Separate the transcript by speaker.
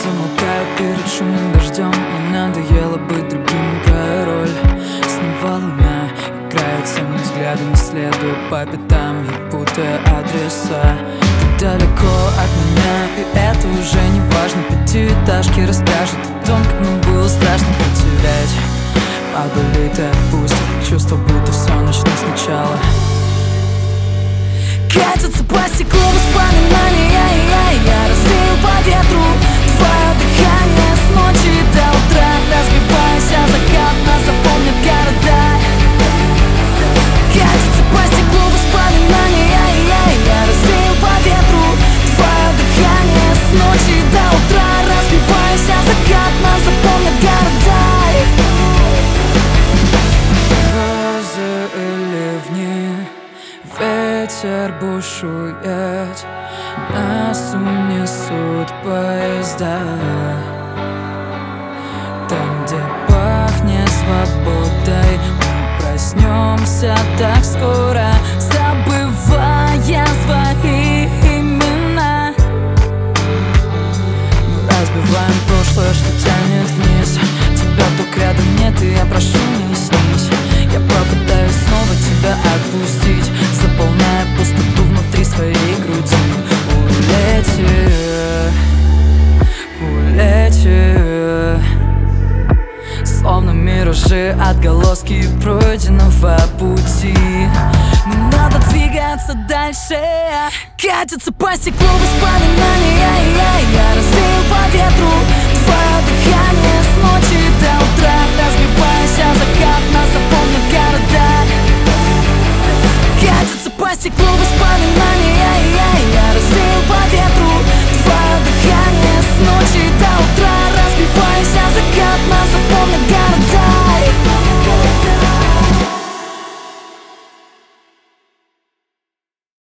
Speaker 1: Замолкаю перед шумным дождем. Мне надоело быть другим, играю роль. Снова луна играет всеми взглядами, следуя по пятам и путая адреса. Ты далеко от меня, и это уже не важно. Пятиэтажки расскажут о том, как нам было страшно потерять. Поболит и отпустит чувство, будто все начнет сначала. Катятся по стеклу воспоминания, я развеял по ветру твое дыхание с ночи до утра. Разбиваясь о закат, нас запомнят города. Катятся по стеклу воспоминания, я развеял по ветру твое дыхание с ночи до утра. Разбиваясь о закат, нас запомнят города. Грозы и ливни, ветер бушует, нас унесут поезда. Там, где пахнет свободой, мы проснемся так скоро, забывая свои имена. Мы разбиваем прошлое, что тянет вниз. Тебя вдруг рядом нет, и я прошу, не снись. Я попытаюсь снова тебя отпустить, заполняя пустоту внутри своей груди. Улети, словно миражи, отголоски пройденного пути. Но надо двигаться дальше. Катятся по стеклу воспоминания, я развеял по ветру твое дыхание с ночи до утра. Разбиваясь о закат, нас запомнят города. Катятся по стеклу